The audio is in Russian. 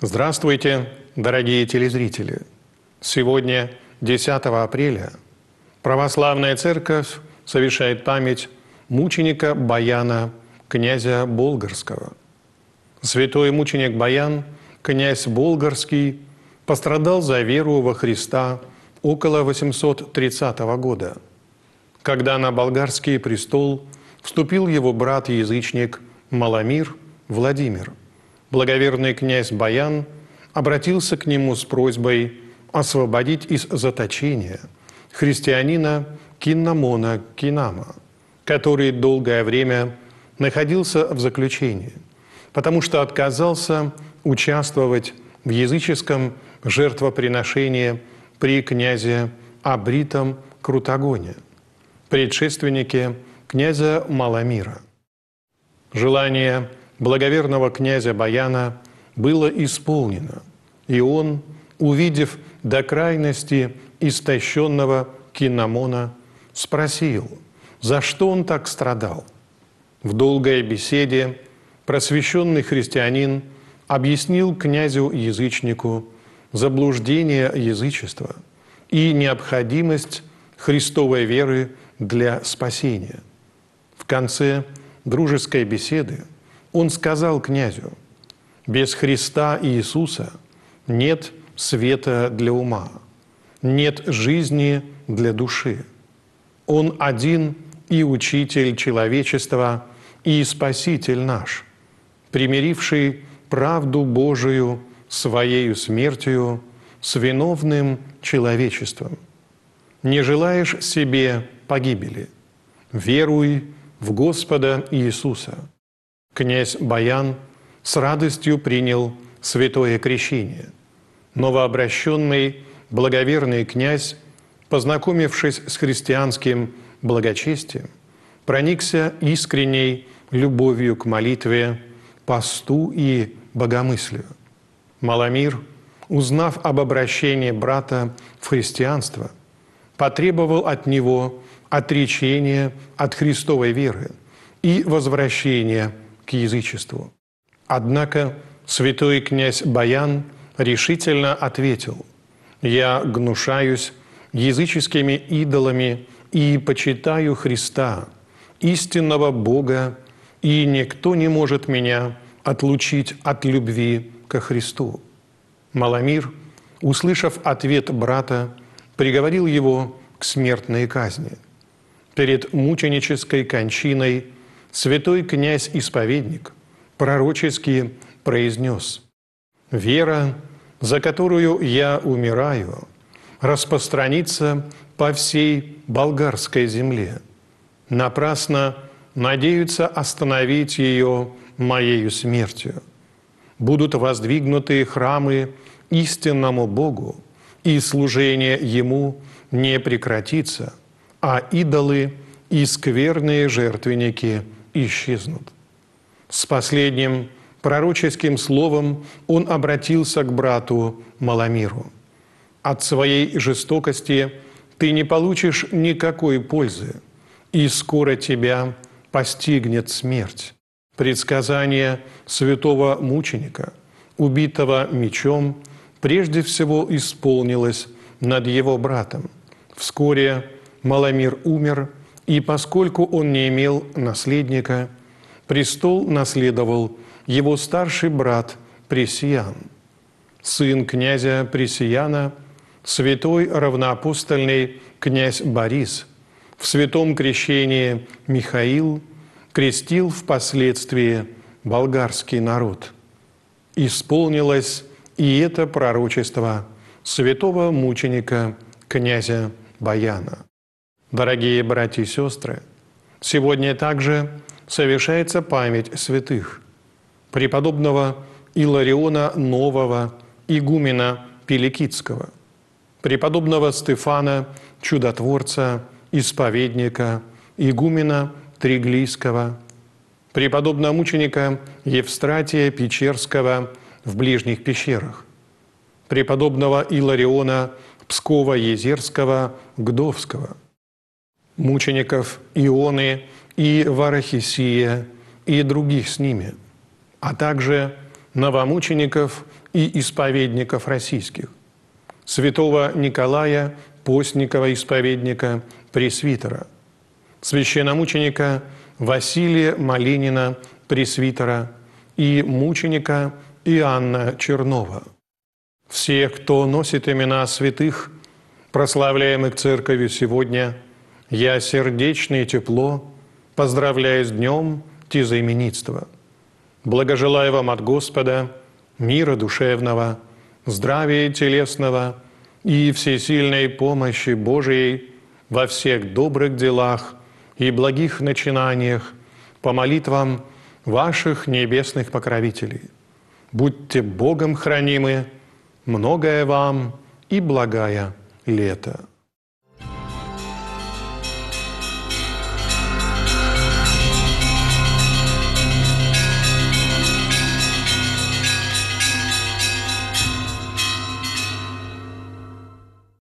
Здравствуйте, дорогие телезрители! Сегодня, 10 апреля, Православная Церковь совершает память мученика Баяна, князя Болгарского. Святой мученик Баян, князь Болгарский, пострадал за веру во Христа около 830 года, когда на болгарский престол вступил его брат-язычник Маломир Владимир. Благоверный князь Баян обратился к нему с просьбой освободить из заточения христианина Киннамона Кинама, который долгое время находился в заключении, потому что отказался участвовать в языческом жертвоприношении при князе Абритом Крутогоне, предшественнике князя Маломира. Желание благоверного князя Баяна было исполнено, и он, увидев до крайности истощенного Киннамона, спросил, за что он так страдал. В долгой беседе просвещенный христианин объяснил князю-язычнику заблуждение язычества и необходимость Христовой веры для спасения. В конце дружеской беседы он сказал князю: «Без Христа и Иисуса нет света для ума, нет жизни для души. Он один и Учитель человечества, и Спаситель наш, примиривший правду Божию Своею смертью с виновным человечеством. Не желаешь себе погибели? Веруй в Господа Иисуса». Князь Баян с радостью принял святое крещение. Новообращенный благоверный князь, познакомившись с христианским благочестием, проникся искренней любовью к молитве, посту и богомыслию. Маломир, узнав об обращении брата в христианство, потребовал от него отречения от Христовой веры и возвращения к язычеству. Однако святой князь Баян решительно ответил: «Я гнушаюсь языческими идолами и почитаю Христа, истинного Бога, и никто не может меня отлучить от любви ко Христу». Маломир, услышав ответ брата, приговорил его к смертной казни. Перед мученической кончиной святой князь-исповедник пророчески произнес: «Вера, за которую я умираю, распространится по всей болгарской земле. Напрасно надеются остановить ее моею смертью. Будут воздвигнуты храмы истинному Богу, и служение Ему не прекратится, а идолы и скверные жертвенники исчезнут». С последним пророческим словом он обратился к брату Маломиру: «От своей жестокости ты не получишь никакой пользы, и скоро тебя постигнет смерть». Предсказание святого мученика, убитого мечом, прежде всего исполнилось над его братом. Вскоре Маломир умер, и поскольку он не имел наследника, престол наследовал его старший брат Пресиян. Сын князя Пресияна, святой равноапостольный князь Борис, в святом крещении Михаил, крестил впоследствии болгарский народ. Исполнилось и это пророчество святого мученика князя Баяна. Дорогие братья и сестры, сегодня также совершается память святых: преподобного Илариона Нового, игумена Пиликитского, преподобного Стефана Чудотворца, исповедника, игумена Триглийского, преподобного мученика Евстратия Печерского в ближних пещерах, преподобного Илариона Пскова-Езерского Гдовского, мучеников Ионы и Варахисия и других с ними, а также новомучеников и исповедников российских, святого Николая, постника исповедника, пресвитера, священномученика Василия Малинина, пресвитера, и мученика Иоанна Чернова. Всех, кто носит имена святых, прославляемых Церковью сегодня, я сердечно и тепло поздравляю с днем тезаименитства. Благожелаю вам от Господа мира душевного, здравия телесного и всесильной помощи Божией во всех добрых делах и благих начинаниях по молитвам ваших небесных покровителей. Будьте Богом хранимы, многое вам и благая лето.